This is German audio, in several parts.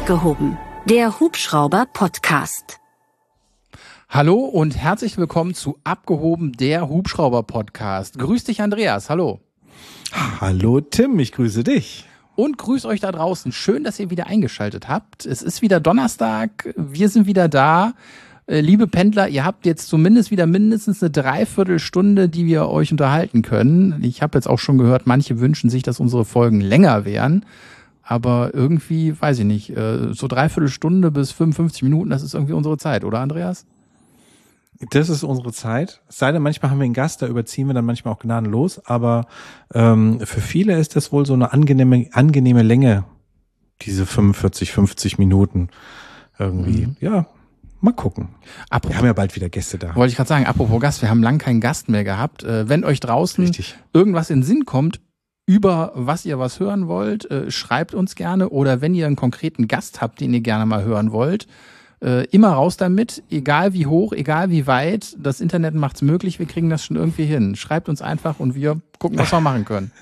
Abgehoben, der Hubschrauber-Podcast. Hallo und herzlich willkommen zu Abgehoben, der Hubschrauber-Podcast. Grüß dich, Andreas. Hallo. Hallo, Tim. Ich grüße dich. Und grüß euch da draußen. Schön, dass ihr wieder eingeschaltet habt. Es ist wieder Donnerstag. Wir sind wieder da. Liebe Pendler, ihr habt jetzt zumindest wieder mindestens eine Dreiviertelstunde, die wir euch unterhalten können. Ich habe jetzt auch schon gehört, manche wünschen sich, dass unsere Folgen länger wären. Aber irgendwie, weiß ich nicht, so Dreiviertelstunde bis 55 Minuten, das ist irgendwie unsere Zeit, oder Andreas? Das ist unsere Zeit. Es sei denn, manchmal haben wir einen Gast, da überziehen wir dann manchmal auch gnadenlos. Aber für viele ist das wohl so eine angenehme Länge, diese 45, 50 Minuten irgendwie. Ja. Mal gucken. Wir haben ja bald wieder Gäste da. Wollte ich gerade sagen, apropos Gast, wir haben lange keinen Gast mehr gehabt. Wenn euch draußen irgendwas in den Sinn kommt, über was ihr was hören wollt, schreibt uns gerne. Oder wenn ihr einen konkreten Gast habt, den ihr gerne mal hören wollt, immer raus damit. Egal wie hoch, egal wie weit. Das Internet macht's möglich, wir kriegen das schon irgendwie hin. Schreibt uns einfach und wir gucken, was wir machen können.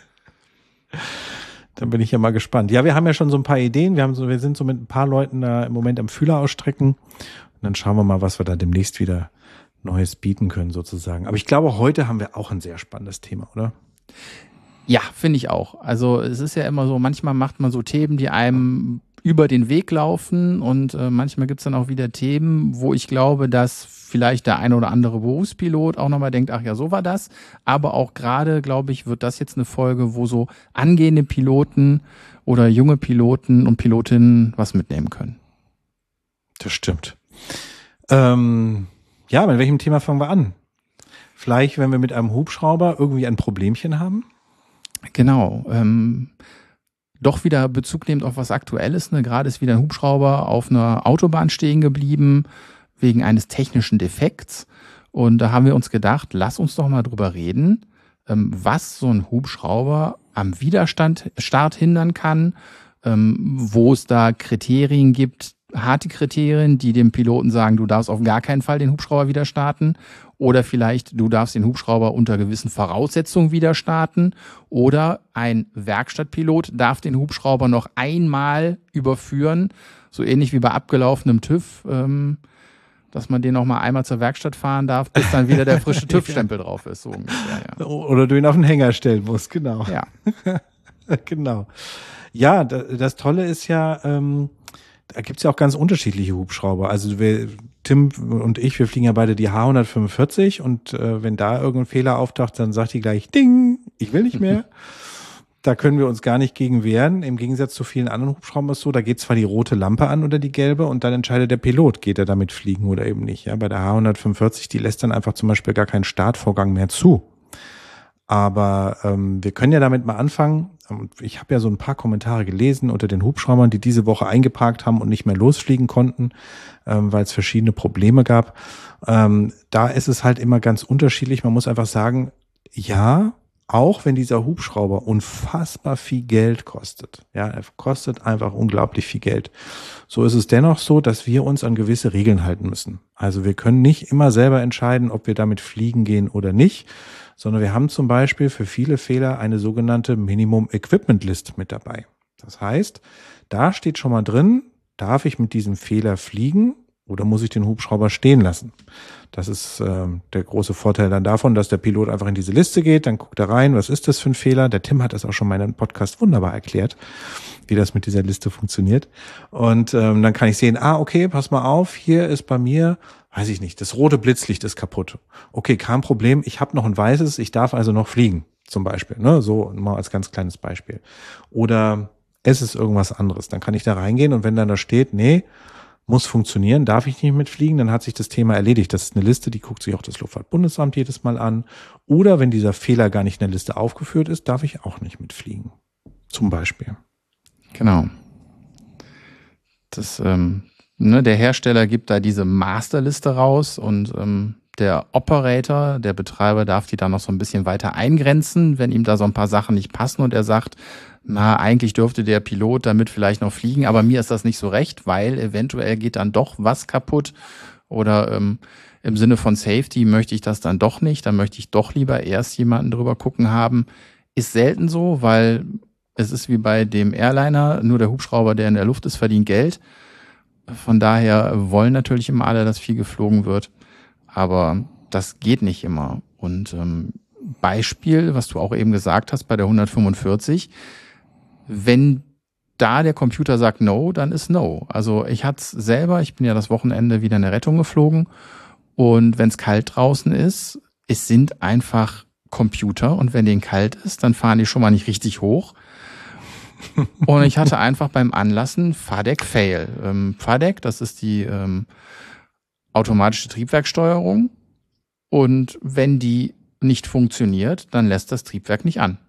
Dann bin ich ja mal gespannt. Ja, wir haben ja schon so ein paar Ideen. Wir sind so mit ein paar Leuten da im Moment am Fühler ausstrecken. Und dann schauen wir mal, was wir da demnächst wieder Neues bieten können sozusagen. Aber ich glaube, heute haben wir auch ein sehr spannendes Thema, oder? Ja, finde ich auch. Also es ist ja immer so, manchmal macht man so Themen, die einem über den Weg laufen und manchmal gibt's dann auch wieder Themen, wo ich glaube, dass vielleicht der eine oder andere Berufspilot auch nochmal denkt, ach ja, so war das. Aber auch gerade, glaube ich, wird das jetzt eine Folge, wo so angehende Piloten oder junge Piloten und Pilotinnen was mitnehmen können. Das stimmt. Ja, mit welchem Thema fangen wir an? Vielleicht, wenn wir mit einem Hubschrauber irgendwie ein Problemchen haben? Genau. Doch wieder Bezug nehmend auf was Aktuelles. Ne? Gerade ist wieder ein Hubschrauber auf einer Autobahn stehen geblieben wegen eines technischen Defekts. Und da haben wir uns gedacht, lass uns doch mal drüber reden, was so ein Hubschrauber am Widerstart hindern kann, wo es da Kriterien gibt, harte Kriterien, die dem Piloten sagen, du darfst auf gar keinen Fall den Hubschrauber wieder starten oder vielleicht du darfst den Hubschrauber unter gewissen Voraussetzungen wieder starten oder ein Werkstattpilot darf den Hubschrauber noch einmal überführen, so ähnlich wie bei abgelaufenem TÜV, dass man den noch mal einmal zur Werkstatt fahren darf, bis dann wieder der frische TÜV-Stempel drauf ist, so ungefähr. Ja. Oder du ihn auf den Hänger stellen musst, genau. Ja. Genau. Ja, das Tolle ist ja, da gibt's ja auch ganz unterschiedliche Hubschrauber. Also Tim und ich, wir fliegen ja beide die H145 und wenn da irgendein Fehler auftaucht, dann sagt die gleich, Ding, ich will nicht mehr. Da können wir uns gar nicht gegen wehren. Im Gegensatz zu vielen anderen Hubschraubern ist so, da geht zwar die rote Lampe an oder die gelbe und dann entscheidet der Pilot, geht er damit fliegen oder eben nicht. Ja, bei der H145, die lässt dann einfach zum Beispiel gar keinen Startvorgang mehr zu. Aber wir können ja damit mal anfangen. Ich habe ja so ein paar Kommentare gelesen unter den Hubschraubern, die diese Woche eingeparkt haben und nicht mehr losfliegen konnten, weil es verschiedene Probleme gab. Da ist es halt immer ganz unterschiedlich. Man muss einfach sagen, ja, auch wenn dieser Hubschrauber unfassbar viel Geld kostet, ja, er kostet einfach unglaublich viel Geld, so ist es dennoch so, dass wir uns an gewisse Regeln halten müssen. Also wir können nicht immer selber entscheiden, ob wir damit fliegen gehen oder nicht, sondern wir haben zum Beispiel für viele Fehler eine sogenannte Minimum Equipment List mit dabei. Das heißt, da steht schon mal drin, darf ich mit diesem Fehler fliegen oder muss ich den Hubschrauber stehen lassen? Das ist der große Vorteil dann davon, dass der Pilot einfach in diese Liste geht, dann guckt er rein, was ist das für ein Fehler? Der Tim hat das auch schon mal in einem Podcast wunderbar erklärt, wie das mit dieser Liste funktioniert. Und dann kann ich sehen, okay, pass mal auf, hier ist bei mir, weiß ich nicht, das rote Blitzlicht ist kaputt. Okay, kein Problem, ich habe noch ein weißes, ich darf also noch fliegen, zum Beispiel. Ne? So mal als ganz kleines Beispiel. Oder es ist irgendwas anderes. Dann kann ich da reingehen und wenn dann da steht, nee, muss funktionieren, darf ich nicht mitfliegen, dann hat sich das Thema erledigt. Das ist eine Liste, die guckt sich auch das Luftfahrtbundesamt jedes Mal an. Oder wenn dieser Fehler gar nicht in der Liste aufgeführt ist, darf ich auch nicht mitfliegen. Zum Beispiel. Genau. Das, der Hersteller gibt da diese Masterliste raus und der Operator, der Betreiber, darf die dann noch so ein bisschen weiter eingrenzen, wenn ihm da so ein paar Sachen nicht passen und er sagt, eigentlich dürfte der Pilot damit vielleicht noch fliegen, aber mir ist das nicht so recht, weil eventuell geht dann doch was kaputt oder im Sinne von Safety möchte ich das dann doch nicht, dann möchte ich doch lieber erst jemanden drüber gucken haben. Ist selten so, weil Es ist wie bei dem Airliner, nur der Hubschrauber, der in der Luft ist, verdient Geld. Von daher wollen natürlich immer alle, dass viel geflogen wird. Aber das geht nicht immer. Und Beispiel, was du auch eben gesagt hast bei der 145, wenn da der Computer sagt No, dann ist No. Also ich hatte es selber, ich bin ja das Wochenende wieder in der Rettung geflogen und wenn es kalt draußen ist, es sind einfach Computer und wenn denen kalt ist, dann fahren die schon mal nicht richtig hoch. Und ich hatte einfach beim Anlassen FADEC-Fail. FADEC, das ist die automatische Triebwerkssteuerung und wenn die nicht funktioniert, dann lässt das Triebwerk nicht an.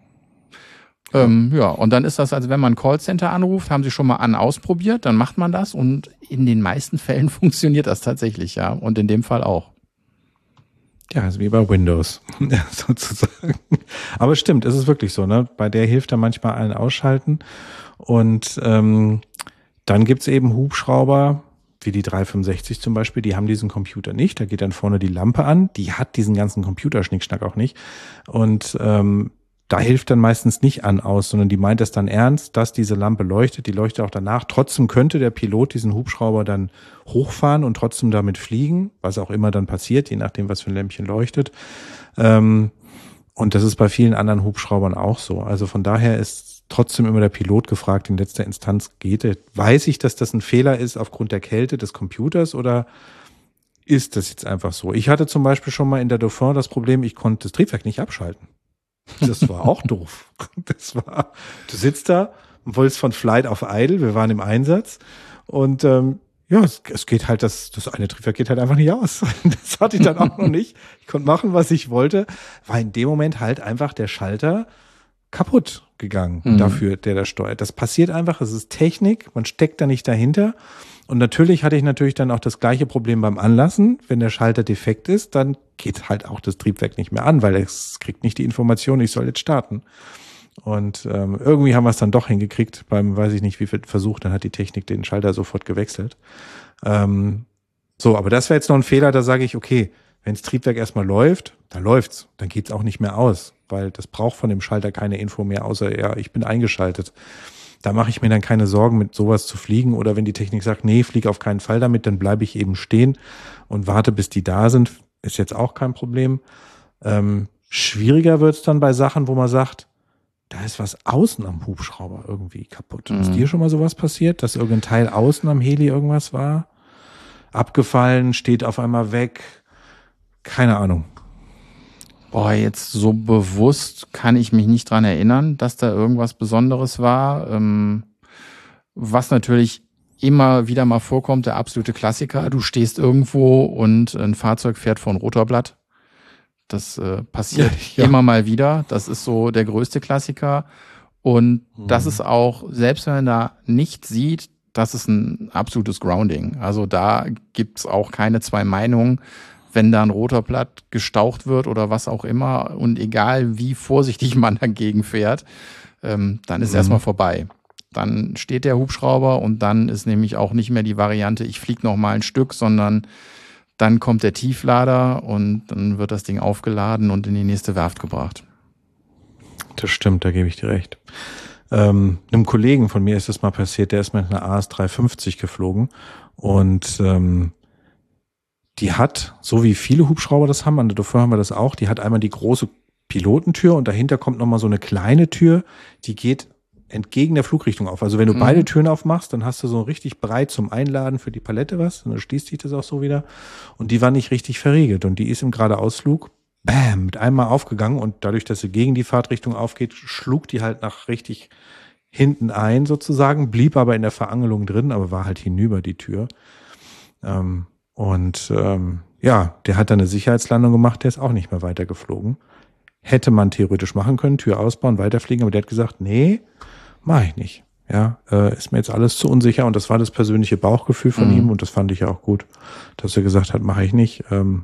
Ja, und dann ist das, also wenn man ein Callcenter anruft, haben sie schon mal ausprobiert, dann macht man das und in den meisten Fällen funktioniert das tatsächlich, ja. Und in dem Fall auch. Ja, also wie bei Windows, sozusagen. Aber stimmt, es ist wirklich so, ne? Bei der hilft dann manchmal allen ausschalten. Und dann gibt's eben Hubschrauber, wie die 365 zum Beispiel, die haben diesen Computer nicht. Da geht dann vorne die Lampe an, die hat diesen ganzen Computerschnickschnack auch nicht. Und da hilft dann meistens nicht aus, sondern die meint es dann ernst, dass diese Lampe leuchtet, die leuchtet auch danach. Trotzdem könnte der Pilot diesen Hubschrauber dann hochfahren und trotzdem damit fliegen, was auch immer dann passiert, je nachdem, was für ein Lämpchen leuchtet. Und das ist bei vielen anderen Hubschraubern auch so. Also von daher ist trotzdem immer der Pilot gefragt, in letzter Instanz weiß ich, dass das ein Fehler ist aufgrund der Kälte des Computers oder ist das jetzt einfach so? Ich hatte zum Beispiel schon mal in der Dauphin das Problem, ich konnte das Triebwerk nicht abschalten. Das war auch doof. Du sitzt da und wolltest von Flight auf Idle, wir waren im Einsatz und es geht halt, das eine Triebwerk geht halt einfach nicht aus. Das hatte ich dann auch noch nicht. Ich konnte machen, was ich wollte, war in dem Moment halt einfach der Schalter kaputt gegangen dafür, der das steuert. Das passiert einfach, es ist Technik, man steckt da nicht dahinter. Und natürlich hatte ich dann auch das gleiche Problem beim Anlassen. Wenn der Schalter defekt ist, dann geht halt auch das Triebwerk nicht mehr an, weil es kriegt nicht die Information, ich soll jetzt starten. Und irgendwie haben wir es dann doch hingekriegt, beim weiß ich nicht wie viel Versuch, dann hat die Technik den Schalter sofort gewechselt. Aber das wäre jetzt noch ein Fehler, da sage ich, okay, wenn das Triebwerk erstmal läuft, dann läuft's, dann geht's auch nicht mehr aus, weil das braucht von dem Schalter keine Info mehr, außer ja, ich bin eingeschaltet. Da mache ich mir dann keine Sorgen, mit sowas zu fliegen. Oder wenn die Technik sagt, nee, flieg auf keinen Fall damit, dann bleibe ich eben stehen und warte, bis die da sind. Ist jetzt auch kein Problem. Schwieriger wird's dann bei Sachen, wo man sagt, da ist was außen am Hubschrauber irgendwie kaputt. Ist dir schon mal sowas passiert, dass irgendein Teil außen am Heli irgendwas war? Abgefallen, steht auf einmal weg? Keine Ahnung. Boah, jetzt so bewusst kann ich mich nicht dran erinnern, dass da irgendwas Besonderes war. Was natürlich immer wieder mal vorkommt, der absolute Klassiker. Du stehst irgendwo und ein Fahrzeug fährt vor ein Rotorblatt. Das passiert immer mal wieder. Das ist so der größte Klassiker. Und das ist auch, selbst wenn man da nichts sieht, das ist ein absolutes Grounding. Also da gibt's auch keine zwei Meinungen. Wenn da ein Rotorblatt gestaucht wird oder was auch immer und egal wie vorsichtig man dagegen fährt, dann ist erstmal vorbei. Dann steht der Hubschrauber und dann ist nämlich auch nicht mehr die Variante, ich fliege noch mal ein Stück, sondern dann kommt der Tieflader und dann wird das Ding aufgeladen und in die nächste Werft gebracht. Das stimmt, da gebe ich dir recht. Einem Kollegen von mir ist das mal passiert, der ist mit einer AS350 geflogen und die hat, so wie viele Hubschrauber das haben, an der Dauphin haben wir das auch, die hat einmal die große Pilotentür und dahinter kommt nochmal so eine kleine Tür, die geht entgegen der Flugrichtung auf. Also wenn du beide Türen aufmachst, dann hast du so richtig breit zum Einladen für die Palette was und dann schließt sich das auch so wieder. Und die war nicht richtig verriegelt und die ist im Geradeausflug, bam, mit einmal aufgegangen und dadurch, dass sie gegen die Fahrtrichtung aufgeht, schlug die halt nach richtig hinten ein sozusagen, blieb aber in der Verangelung drin, aber war halt hinüber die Tür. Der hat dann eine Sicherheitslandung gemacht, der ist auch nicht mehr weitergeflogen. Hätte man theoretisch machen können, Tür ausbauen, weiterfliegen, aber der hat gesagt, nee, mach ich nicht. Ja, ist mir jetzt alles zu unsicher und das war das persönliche Bauchgefühl von ihm und das fand ich auch gut, dass er gesagt hat, mache ich nicht.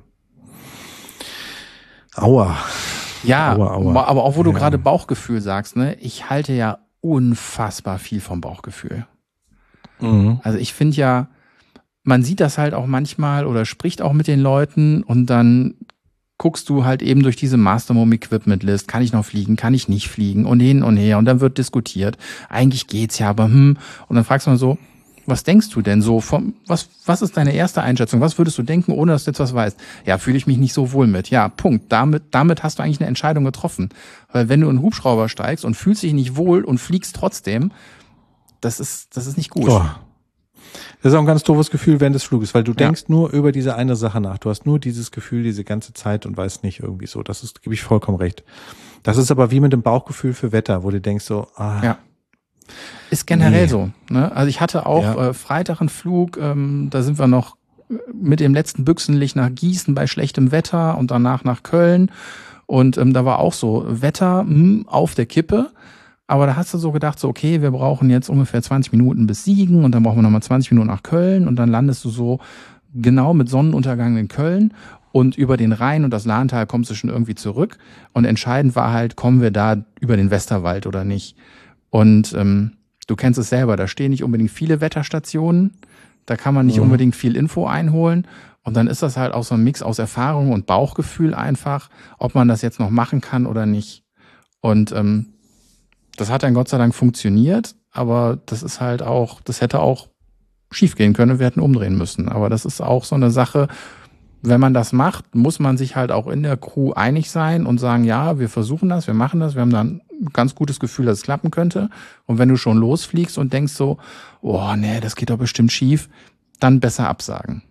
Aua. Ja, aua. Aber auch wo du gerade Bauchgefühl sagst, ne, ich halte ja unfassbar viel vom Bauchgefühl. Also ich finde ja, man sieht das halt auch manchmal oder spricht auch mit den Leuten und dann guckst du halt eben durch diese Mastermom Equipment List, kann ich noch fliegen, kann ich nicht fliegen und hin und her und dann wird diskutiert. Eigentlich geht's ja, aber und dann fragst du mal so, was denkst du denn so was ist deine erste Einschätzung? Was würdest du denken, ohne dass du jetzt was weißt? Ja, fühle ich mich nicht so wohl mit. Ja, Punkt. Damit hast du eigentlich eine Entscheidung getroffen. Weil wenn du in einen Hubschrauber steigst und fühlst dich nicht wohl und fliegst trotzdem, das ist nicht gut. Oh. Das ist auch ein ganz doofes Gefühl während des Fluges, weil du denkst nur über diese eine Sache nach. Du hast nur dieses Gefühl diese ganze Zeit und weißt nicht irgendwie so. Gebe ich vollkommen recht. Das ist aber wie mit dem Bauchgefühl für Wetter, wo du denkst so, ja. Ist generell so. Ne? Also ich hatte auch Freitag einen Flug, da sind wir noch mit dem letzten Büchsenlicht nach Gießen bei schlechtem Wetter und danach nach Köln. Und da war auch so Wetter auf der Kippe. Aber da hast du so gedacht, so okay, wir brauchen jetzt ungefähr 20 Minuten bis Siegen und dann brauchen wir nochmal 20 Minuten nach Köln und dann landest du so genau mit Sonnenuntergang in Köln und über den Rhein und das Lahntal kommst du schon irgendwie zurück. Und entscheidend war halt, kommen wir da über den Westerwald oder nicht. Und du kennst es selber, da stehen nicht unbedingt viele Wetterstationen, da kann man nicht unbedingt viel Info einholen. Und dann ist das halt auch so ein Mix aus Erfahrung und Bauchgefühl einfach, ob man das jetzt noch machen kann oder nicht. Und das hat dann Gott sei Dank funktioniert, aber das ist halt auch, das hätte auch schief gehen können, wir hätten umdrehen müssen. Aber das ist auch so eine Sache, wenn man das macht, muss man sich halt auch in der Crew einig sein und sagen, ja, wir versuchen das, wir machen das, wir haben dann ein ganz gutes Gefühl, dass es klappen könnte. Und wenn du schon losfliegst und denkst so, oh nee, das geht doch bestimmt schief, dann besser absagen.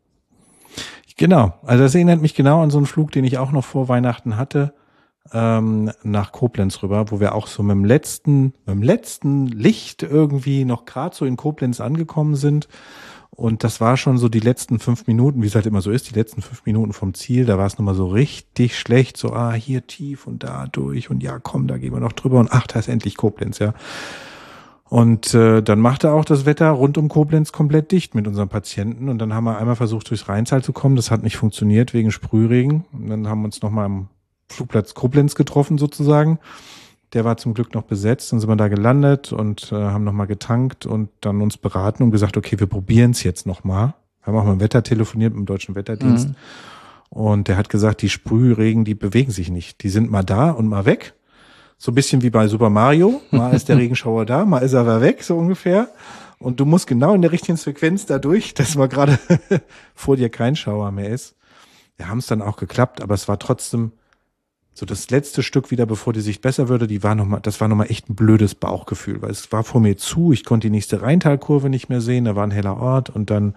Genau, also das erinnert mich genau an so einen Flug, den ich auch noch vor Weihnachten hatte, nach Koblenz rüber, wo wir auch so mit dem letzten Licht irgendwie noch gerade so in Koblenz angekommen sind. Und das war schon so die letzten 5 Minuten, wie es halt immer so ist, die letzten 5 Minuten vom Ziel. Da war es nochmal so richtig schlecht, so hier tief und da durch und ja komm, da gehen wir noch drüber und ach, da ist endlich Koblenz, ja. Und dann machte auch das Wetter rund um Koblenz komplett dicht mit unseren Patienten. Und dann haben wir einmal versucht, durchs Rheintal zu kommen. Das hat nicht funktioniert wegen Sprühregen. Und dann haben wir uns nochmal am Flugplatz Koblenz getroffen sozusagen. Der war zum Glück noch besetzt. Dann sind wir da gelandet und haben nochmal getankt und dann uns beraten und gesagt, okay, wir probieren es jetzt nochmal. Wir haben auch mit dem Wetter telefoniert, mit dem Deutschen Wetterdienst. Und der hat gesagt, die Sprühregen, die bewegen sich nicht. Die sind mal da und mal weg. So ein bisschen wie bei Super Mario. Mal ist der Regenschauer da, mal ist er aber weg, so ungefähr. Und du musst genau in der richtigen Frequenz dadurch, dass mal gerade vor dir kein Schauer mehr ist. Wir haben es dann auch geklappt, aber es war trotzdem so das letzte Stück wieder, bevor die Sicht besser würde, das war nochmal echt ein blödes Bauchgefühl, weil es war vor mir zu, ich konnte die nächste Rheintalkurve nicht mehr sehen, da war ein heller Ort und dann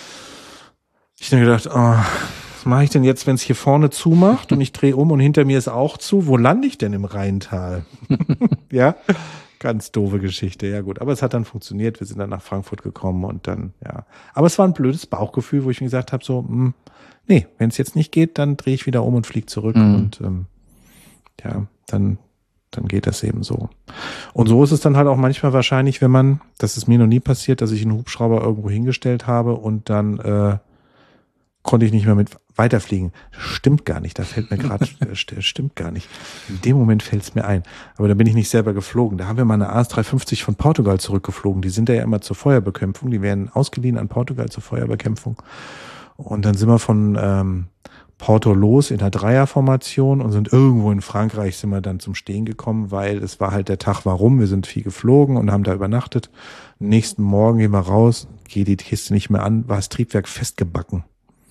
ich dann gedacht, was mache ich denn jetzt, wenn es hier vorne zumacht und ich drehe um und hinter mir ist auch zu, wo lande ich denn im Rheintal? Ja, ganz doofe Geschichte, ja gut, aber es hat dann funktioniert, wir sind dann nach Frankfurt gekommen und dann, ja, aber es war ein blödes Bauchgefühl, wo ich mir gesagt habe, so, nee, wenn es jetzt nicht geht, dann drehe ich wieder um und fliege zurück und ja, dann geht das eben so. Und so ist es dann halt auch manchmal wahrscheinlich, wenn das ist mir noch nie passiert, dass ich einen Hubschrauber irgendwo hingestellt habe und dann konnte ich nicht mehr mit weiterfliegen. Stimmt gar nicht, da fällt mir gerade, stimmt gar nicht. In dem Moment fällt es mir ein. Aber da bin ich nicht selber geflogen. Da haben wir mal eine AS350 von Portugal zurückgeflogen. Die sind ja immer zur Feuerbekämpfung. Die werden ausgeliehen an Portugal zur Feuerbekämpfung. Und dann sind wir von Porto los in der Dreierformation und sind irgendwo in Frankreich sind wir dann zum Stehen gekommen, weil es war halt der Tag, warum. Wir sind viel geflogen und haben da übernachtet. Am nächsten Morgen gehen wir raus, geht die Kiste nicht mehr an, war das Triebwerk festgebacken.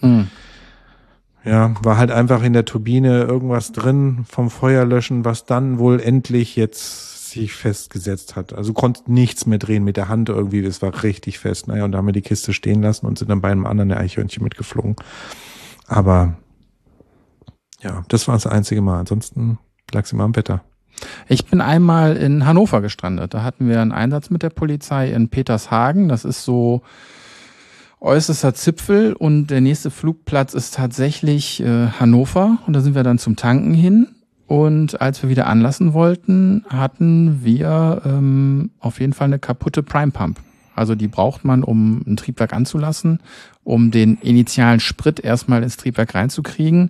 Ja, war halt einfach in der Turbine irgendwas drin vom Feuerlöschen, was dann wohl endlich jetzt sich festgesetzt hat. Also konnte nichts mehr drehen mit der Hand irgendwie, das war richtig fest. Naja, und da haben wir die Kiste stehen lassen und sind dann bei einem anderen Eichhörnchen mitgeflogen. Aber ja, das war das einzige Mal. Ansonsten lag es immer am Wetter. Ich bin einmal in Hannover gestrandet. Da hatten wir einen Einsatz mit der Polizei in Petershagen. Das ist so äußerster Zipfel und der nächste Flugplatz ist tatsächlich Hannover. Und da sind wir dann zum Tanken hin. Und als wir wieder anlassen wollten, hatten wir auf jeden Fall eine kaputte Prime Pump. Also die braucht man, um ein Triebwerk anzulassen, um den initialen Sprit erstmal ins Triebwerk reinzukriegen.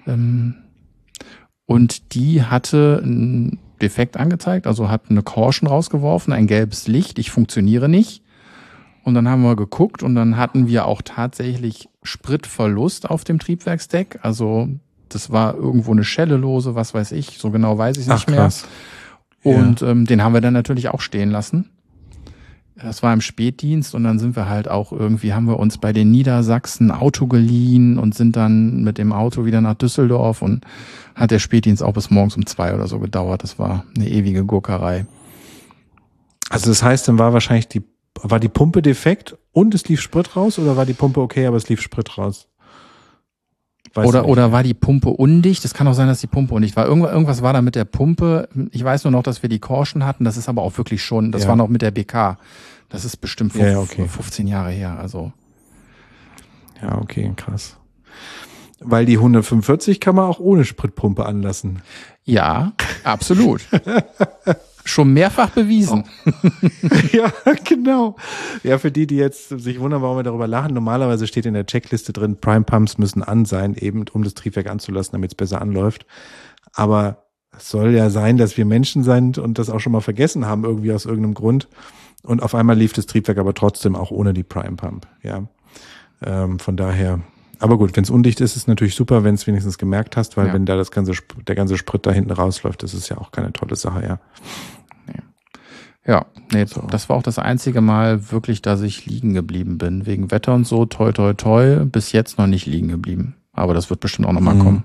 Und die hatte einen Defekt angezeigt, also hat eine Caution rausgeworfen, ein gelbes Licht, ich funktioniere nicht. Und dann haben wir geguckt und dann hatten wir auch tatsächlich Spritverlust auf dem Triebwerksdeck. Also das war irgendwo eine Schelle lose, was weiß ich, so genau weiß ich es nicht mehr. Krass. Und den haben wir dann natürlich auch stehen lassen. Das war im Spätdienst und dann sind wir halt auch irgendwie, haben wir uns bei den Niedersachsen Auto geliehen und sind dann mit dem Auto wieder nach Düsseldorf und hat der Spätdienst auch bis morgens um 2 oder so gedauert. Das war eine ewige Gurkerei. Also das heißt, dann war wahrscheinlich war die Pumpe defekt und es lief Sprit raus oder war die Pumpe okay, aber es lief Sprit raus? Oder war die Pumpe undicht? Es kann auch sein, dass die Pumpe undicht war. Irgendwas war da mit der Pumpe. Ich weiß nur noch, dass wir die Caution hatten. Das ist aber auch wirklich schon, das war noch mit der BK. Das ist bestimmt 15 Jahre her. Also. Ja, okay, krass. Weil die 145 kann man auch ohne Spritpumpe anlassen. Ja, absolut. Schon mehrfach bewiesen. Oh. Ja, genau. Ja, für die jetzt sich wundern, warum wir darüber lachen. Normalerweise steht in der Checkliste drin, Prime Pumps müssen an sein, eben um das Triebwerk anzulassen, damit es besser anläuft. Aber es soll ja sein, dass wir Menschen sind und das auch schon mal vergessen haben, irgendwie aus irgendeinem Grund. Und auf einmal lief das Triebwerk aber trotzdem auch ohne die Prime Pump. Ja, von daher. Aber gut, wenn es undicht ist, ist es natürlich super, wenn es wenigstens gemerkt hast, weil wenn da der ganze Sprit da hinten rausläuft, das ist ja auch keine tolle Sache, ja. Ja, das war auch das einzige Mal wirklich, dass ich liegen geblieben bin. Wegen Wetter und so, toi, toi, toi, bis jetzt noch nicht liegen geblieben. Aber das wird bestimmt auch nochmal kommen.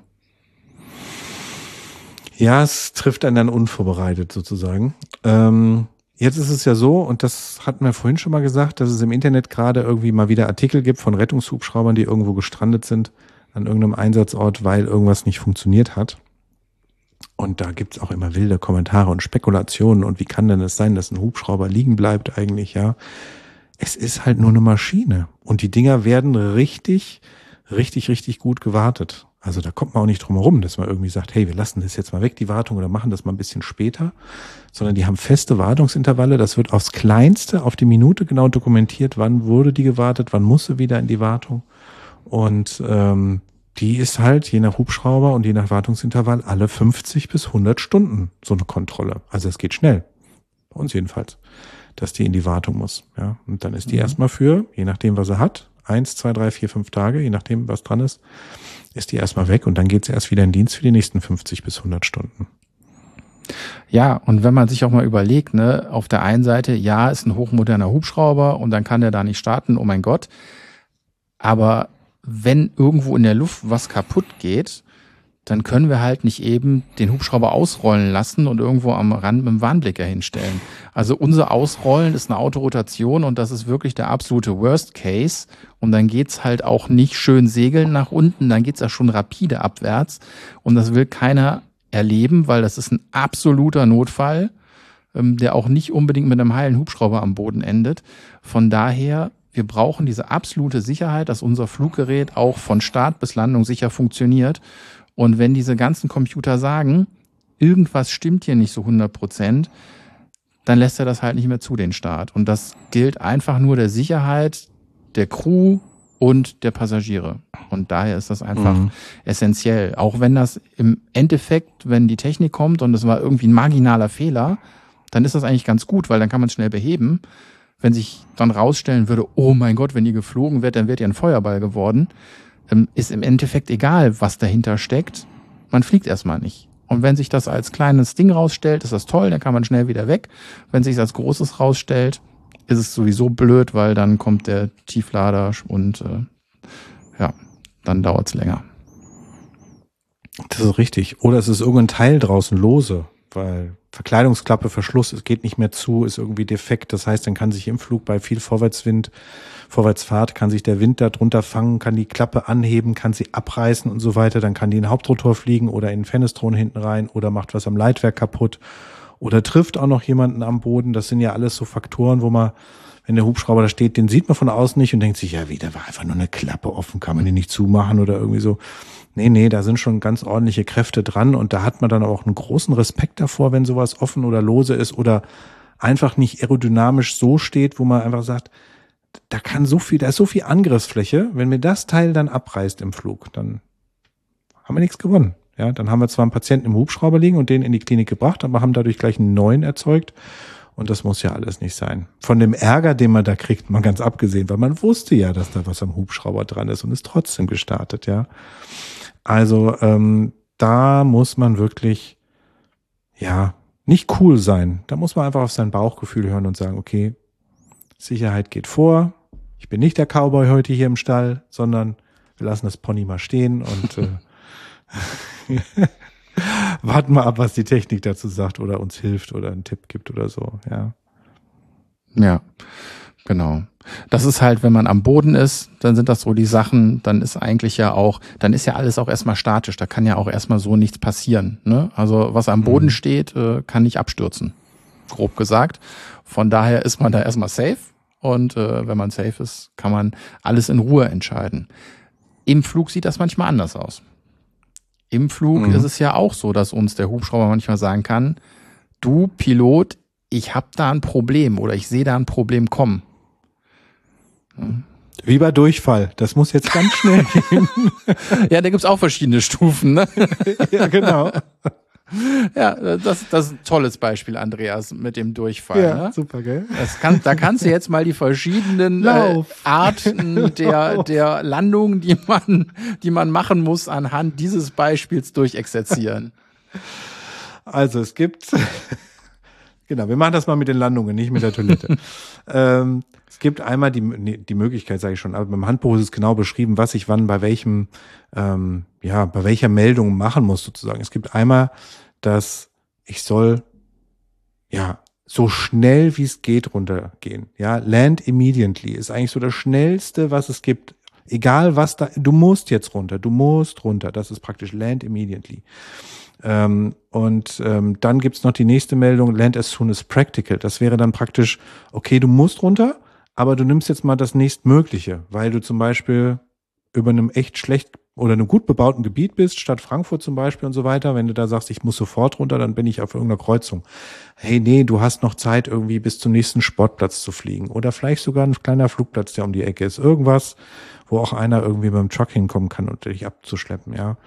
Ja, es trifft einen dann unvorbereitet sozusagen. Jetzt ist es ja so, und das hatten wir vorhin schon mal gesagt, dass es im Internet gerade irgendwie mal wieder Artikel gibt von Rettungshubschraubern, die irgendwo gestrandet sind an irgendeinem Einsatzort, weil irgendwas nicht funktioniert hat. Und da gibt's auch immer wilde Kommentare und Spekulationen. Und wie kann denn es sein, dass ein Hubschrauber liegen bleibt eigentlich, ja? Es ist halt nur eine Maschine. Und die Dinger werden richtig, richtig, richtig gut gewartet. Also da kommt man auch nicht drum herum, dass man irgendwie sagt, hey, wir lassen das jetzt mal weg, die Wartung, oder machen das mal ein bisschen später. Sondern die haben feste Wartungsintervalle. Das wird aufs Kleinste, auf die Minute genau dokumentiert, wann wurde die gewartet, wann musste wieder in die Wartung. Und die ist halt je nach Hubschrauber und je nach Wartungsintervall alle 50 bis 100 Stunden so eine Kontrolle. Also es geht schnell. Bei uns jedenfalls. Dass die in die Wartung muss. Ja. Und dann ist die erstmal für, je nachdem, was er hat, 1, 2, 3, 4, 5 Tage, je nachdem, was dran ist die erstmal weg und dann geht sie erst wieder in Dienst für die nächsten 50 bis 100 Stunden. Ja, und wenn man sich auch mal überlegt, ne, auf der einen Seite, ja, ist ein hochmoderner Hubschrauber und dann kann der da nicht starten, oh mein Gott. Aber wenn irgendwo in der Luft was kaputt geht, dann können wir halt nicht eben den Hubschrauber ausrollen lassen und irgendwo am Rand mit dem Warnblicker hinstellen. Also unser Ausrollen ist eine Autorotation und das ist wirklich der absolute Worst Case. Und dann geht's halt auch nicht schön segeln nach unten, dann geht's ja schon rapide abwärts. Und das will keiner erleben, weil das ist ein absoluter Notfall, der auch nicht unbedingt mit einem heilen Hubschrauber am Boden endet. Von daher, wir brauchen diese absolute Sicherheit, dass unser Fluggerät auch von Start bis Landung sicher funktioniert. Und wenn diese ganzen Computer sagen, irgendwas stimmt hier nicht so 100%, dann lässt er das halt nicht mehr zu, den Start. Und das gilt einfach nur der Sicherheit der Crew und der Passagiere. Und daher ist das einfach essentiell. Auch wenn das im Endeffekt, wenn die Technik kommt und es war irgendwie ein marginaler Fehler, dann ist das eigentlich ganz gut, weil dann kann man es schnell beheben. Wenn sich dann rausstellen würde, oh mein Gott, wenn ihr geflogen wärt, dann wärt ihr ein Feuerball geworden. Ist im Endeffekt egal, was dahinter steckt. Man fliegt erstmal nicht. Und wenn sich das als kleines Ding rausstellt, ist das toll, dann kann man schnell wieder weg. Wenn sich als großes rausstellt, ist es sowieso blöd, weil dann kommt der Tieflader und dann dauert es länger. Das ist richtig. Oder es ist irgendein Teil draußen lose, weil Verkleidungsklappe, Verschluss, es geht nicht mehr zu, ist irgendwie defekt. Das heißt, dann kann sich im Flug bei viel Vorwärtswind, Vorwärtsfahrt, kann sich der Wind da drunter fangen, kann die Klappe anheben, kann sie abreißen und so weiter. Dann kann die in den Hauptrotor fliegen oder in den Fenestron hinten rein oder macht was am Leitwerk kaputt oder trifft auch noch jemanden am Boden. Das sind ja alles so Faktoren, wo man, wenn der Hubschrauber da steht, den sieht man von außen nicht und denkt sich, ja, wie, da war einfach nur eine Klappe offen, kann man die nicht zumachen oder irgendwie so. Nee, da sind schon ganz ordentliche Kräfte dran und da hat man dann auch einen großen Respekt davor, wenn sowas offen oder lose ist oder einfach nicht aerodynamisch so steht, wo man einfach sagt, da ist so viel Angriffsfläche, wenn mir das Teil dann abreißt im Flug, dann haben wir nichts gewonnen. Ja, dann haben wir zwar einen Patienten im Hubschrauber liegen und den in die Klinik gebracht, aber haben dadurch gleich einen neuen erzeugt Und das muss ja alles nicht sein. Von dem Ärger, den man da kriegt, mal ganz abgesehen, weil man wusste ja, dass da was am Hubschrauber dran ist und ist trotzdem gestartet, ja. Also da muss man wirklich, ja, nicht cool sein. Da muss man einfach auf sein Bauchgefühl hören und sagen, okay, Sicherheit geht vor. Ich bin nicht der Cowboy heute hier im Stall, sondern wir lassen das Pony mal stehen und warten mal ab, was die Technik dazu sagt oder uns hilft oder einen Tipp gibt oder so, ja. Ja, genau. Das ist halt, wenn man am Boden ist, dann sind das so die Sachen, dann ist eigentlich ja auch, dann ist ja alles auch erstmal statisch, da kann ja auch erstmal so nichts passieren, ne? Also was am Boden steht, kann nicht abstürzen, grob gesagt. Von daher ist man da erstmal safe und wenn man safe ist, kann man alles in Ruhe entscheiden. Im Flug sieht das manchmal anders aus. Im Flug ist es ja auch so, dass uns der Hubschrauber manchmal sagen kann, du Pilot, ich habe da ein Problem oder ich sehe da ein Problem kommen. Wie bei Durchfall, das muss jetzt ganz schnell gehen. Ja, da gibt's auch verschiedene Stufen, ne? Ja, genau. Ja, das ist ein tolles Beispiel, Andreas, mit dem Durchfall. Ja, ne? super, gell? Da kannst du jetzt mal die verschiedenen Arten der Landung, die man machen muss, anhand dieses Beispiels durchexerzieren. Also es gibt, genau, wir machen das mal mit den Landungen, nicht mit der Toilette. Es gibt einmal die Möglichkeit, sage ich schon, aber beim Handbuch ist es genau beschrieben, was ich wann bei welchem, bei welcher Meldung machen muss sozusagen. Es gibt einmal, dass ich soll, so schnell wie es geht runtergehen. Ja, land immediately ist eigentlich so das Schnellste, was es gibt. Egal was da, du musst jetzt runter, das ist praktisch land immediately. Dann gibt's noch die nächste Meldung, land as soon as practical. Das wäre dann praktisch, okay, du musst runter, aber du nimmst jetzt mal das nächstmögliche, weil du zum Beispiel über einem echt schlecht oder einem gut bebauten Gebiet bist, Stadt Frankfurt zum Beispiel und so weiter. Wenn du da sagst, ich muss sofort runter, dann bin ich auf irgendeiner Kreuzung. Hey, nee, du hast noch Zeit, irgendwie bis zum nächsten Sportplatz zu fliegen oder vielleicht sogar ein kleiner Flugplatz, der um die Ecke ist. Irgendwas, wo auch einer irgendwie mit dem Truck hinkommen kann und dich abzuschleppen, ja.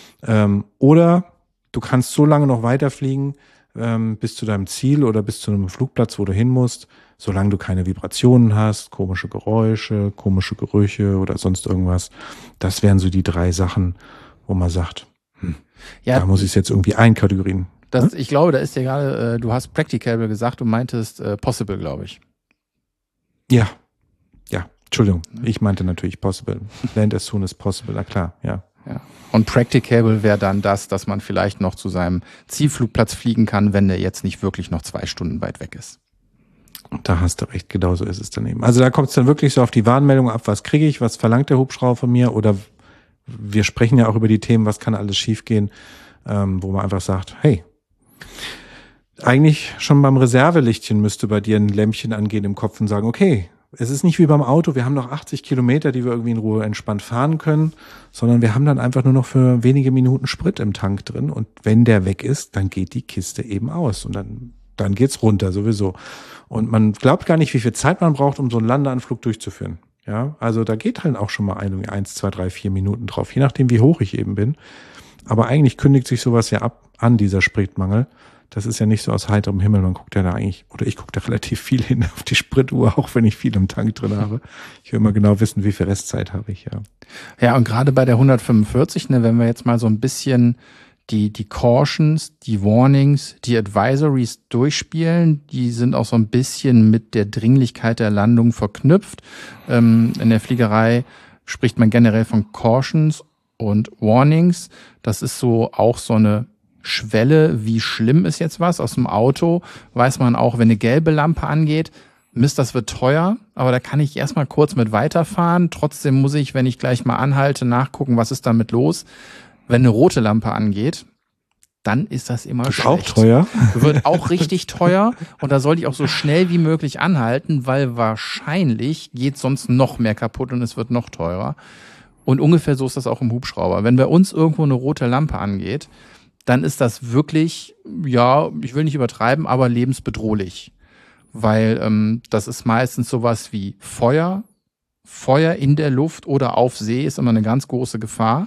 Oder du kannst so lange noch weiterfliegen, bis zu deinem Ziel oder bis zu einem Flugplatz, wo du hin musst, solange du keine Vibrationen hast, komische Geräusche, komische Gerüche oder sonst irgendwas. Das wären so die 3 Sachen, wo man sagt, da muss ich es jetzt irgendwie einkategorien. Ich glaube, da ist dir gerade, du hast practicable gesagt und meintest possible, glaube ich. Ja, Entschuldigung, ich meinte natürlich possible. Land as soon as possible, na klar, ja. Ja. Und practicable wäre dann das, dass man vielleicht noch zu seinem Zielflugplatz fliegen kann, wenn der jetzt nicht wirklich noch 2 Stunden weit weg ist. Da hast du recht, genau so ist es dann eben. Also da kommt es dann wirklich so auf die Warnmeldung ab, was kriege ich, was verlangt der Hubschrauber von mir, oder wir sprechen ja auch über die Themen, was kann alles schiefgehen, wo man einfach sagt, hey, eigentlich schon beim Reservelichtchen müsste bei dir ein Lämpchen angehen im Kopf und sagen, okay, es ist nicht wie beim Auto, wir haben noch 80 Kilometer, die wir irgendwie in Ruhe entspannt fahren können, sondern wir haben dann einfach nur noch für wenige Minuten Sprit im Tank drin und wenn der weg ist, dann geht die Kiste eben aus und dann geht's runter sowieso. Und man glaubt gar nicht, wie viel Zeit man braucht, um so einen Landeanflug durchzuführen. Ja, also da geht halt auch schon mal 1, 2, 3, 4 Minuten drauf, je nachdem, wie hoch ich eben bin. Aber eigentlich kündigt sich sowas ja an, dieser Spritmangel. Das ist ja nicht so aus heiterem Himmel. Man guckt ja da eigentlich, oder ich gucke da relativ viel hin auf die Sprituhr, auch wenn ich viel im Tank drin habe. Ich will immer genau wissen, wie viel Restzeit habe ich, ja. Ja, und gerade bei der 145, wenn wir jetzt mal so ein bisschen die Cautions, die Warnings, die Advisories durchspielen, die sind auch so ein bisschen mit der Dringlichkeit der Landung verknüpft. In der Fliegerei spricht man generell von Cautions und Warnings. Das ist so auch so eine Schwelle, wie schlimm ist jetzt was. Aus dem Auto weiß man auch, wenn eine gelbe Lampe angeht, Mist, das wird teuer, aber da kann ich erstmal kurz mit weiterfahren. Trotzdem muss ich, wenn ich gleich mal anhalte, nachgucken, was ist damit los. Wenn eine rote Lampe angeht, dann ist das immer schlecht. Auch teuer. Wird auch richtig teuer und da sollte ich auch so schnell wie möglich anhalten, weil wahrscheinlich geht sonst noch mehr kaputt und es wird noch teurer. Und ungefähr so ist das auch im Hubschrauber. Wenn bei uns irgendwo eine rote Lampe angeht, dann ist das wirklich, ja, ich will nicht übertreiben, aber lebensbedrohlich. Weil das ist meistens sowas wie Feuer. Feuer in der Luft oder auf See ist immer eine ganz große Gefahr.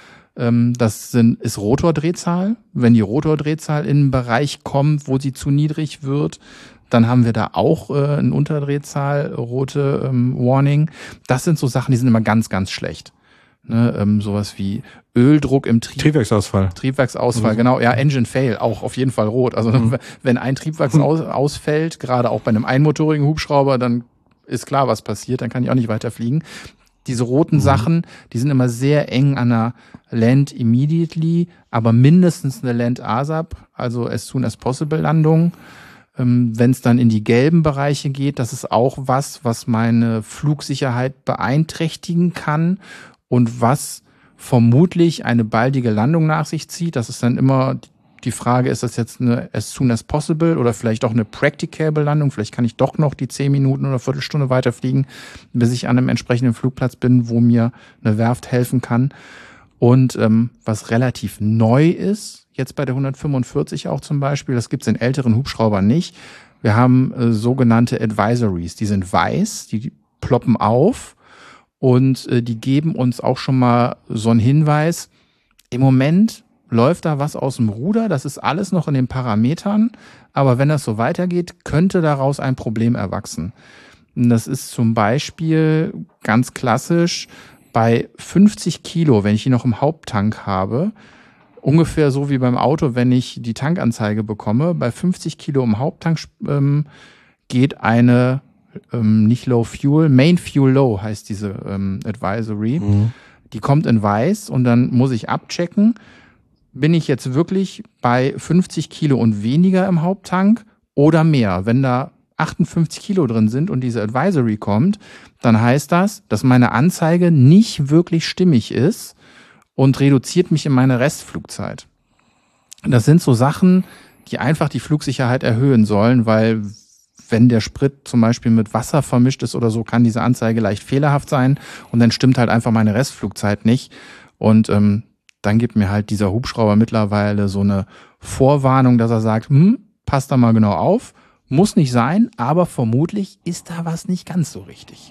Das ist Rotordrehzahl. Wenn die Rotordrehzahl in einen Bereich kommt, wo sie zu niedrig wird, Dann haben wir da auch eine Unterdrehzahl, rote Warning. Das sind so Sachen, die sind immer ganz, ganz schlecht. Ne, sowas wie Öldruck im Triebwerksausfall. Triebwerksausfall, genau. Ja, Engine Fail, auch auf jeden Fall rot. Also wenn ein Triebwerk ausfällt, gerade auch bei einem einmotorigen Hubschrauber, dann ist klar, was passiert. Dann kann ich auch nicht weiter fliegen. Diese roten Sachen, die sind immer sehr eng an einer Land Immediately, aber mindestens eine Land ASAP, also as soon as possible Landung. Wenn es dann in die gelben Bereiche geht, das ist auch was meine Flugsicherheit beeinträchtigen kann und was vermutlich eine baldige Landung nach sich zieht. Das ist dann immer die Frage, ist das jetzt eine as soon as possible oder vielleicht auch eine practicable Landung? Vielleicht kann ich doch noch die 10 Minuten oder Viertelstunde weiterfliegen, bis ich an einem entsprechenden Flugplatz bin, wo mir eine Werft helfen kann. Und was relativ neu ist, jetzt bei der 145 auch zum Beispiel, das gibt's in älteren Hubschraubern nicht. Wir haben sogenannte Advisories, die sind weiß, die ploppen auf und die geben uns auch schon mal so einen Hinweis. Im Moment läuft da was aus dem Ruder, das ist alles noch in den Parametern, aber wenn das so weitergeht, könnte daraus ein Problem erwachsen. Und das ist zum Beispiel ganz klassisch bei 50 Kilo, wenn ich die noch im Haupttank habe, ungefähr so wie beim Auto, wenn ich die Tankanzeige bekomme, bei 50 Kilo im Haupttank geht eine nicht Low Fuel, Main Fuel Low heißt diese Advisory. Die kommt in weiß und dann muss ich abchecken, bin ich jetzt wirklich bei 50 Kilo und weniger im Haupttank oder mehr? Wenn da 58 Kilo drin sind und diese Advisory kommt, dann heißt das, dass meine Anzeige nicht wirklich stimmig ist und reduziert mich in meine Restflugzeit. Das sind so Sachen, die einfach die Flugsicherheit erhöhen sollen, weil wenn der Sprit zum Beispiel mit Wasser vermischt ist oder so, kann diese Anzeige leicht fehlerhaft sein und dann stimmt halt einfach meine Restflugzeit nicht. Und dann gibt mir halt dieser Hubschrauber mittlerweile so eine Vorwarnung, dass er sagt, passt da mal genau auf, muss nicht sein, aber vermutlich ist da was nicht ganz so richtig.